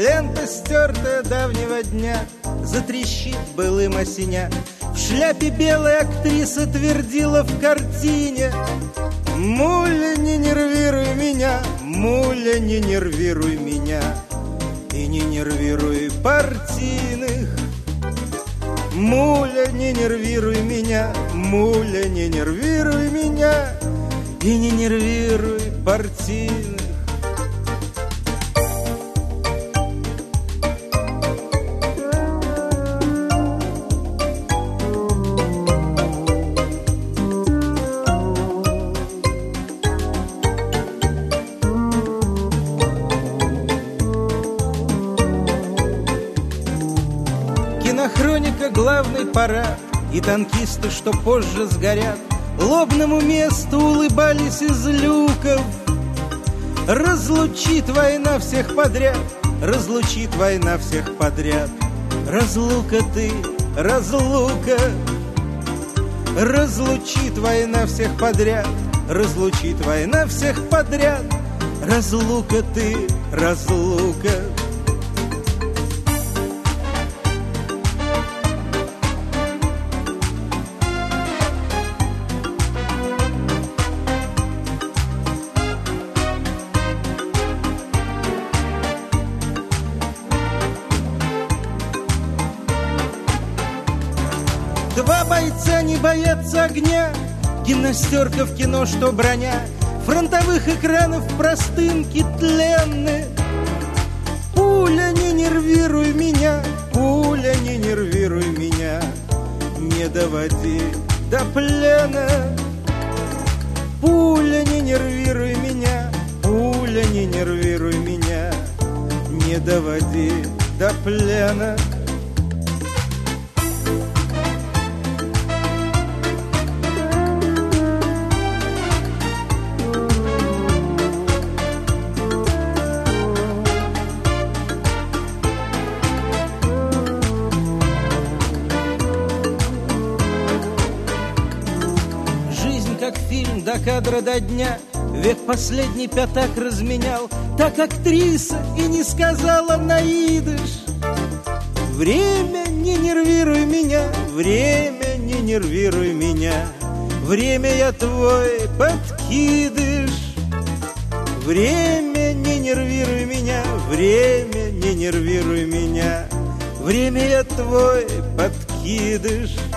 лента, стертая давнего дня, затрещит былым осеня. В шляпе белая актриса твердила в картине: «Муля, не нервируй меня, муля, не нервируй меня, и не нервируй партийных. Муля, не нервируй меня, муля, не нервируй меня, и не нервируй партийных». Кинохроника, главный парад, и танкисты, что позже сгорят, лобному месту улыбались из люков. Разлучит война всех подряд, разлучит война всех подряд. Разлука ты, разлука. Разлучит война всех подряд, разлучит война всех подряд. Разлука ты, разлука. Два бойца не боятся огня, гимнастерка в кино, что броня, фронтовых экранов простынки тленны. Пуля, не нервируй меня, пуля, не нервируй меня, не доводи до плена. Пуля, не нервируй меня, пуля, не нервируй меня, не доводи до плена. Как фильм до кадра до дня, век последний пятак разменял. Так актриса и не сказала наидыш: время, не нервируй меня, время, не нервируй меня, время, я твой подкидыш. Время, не нервируй меня, время, не нервируй меня, время, я твой подкидыш.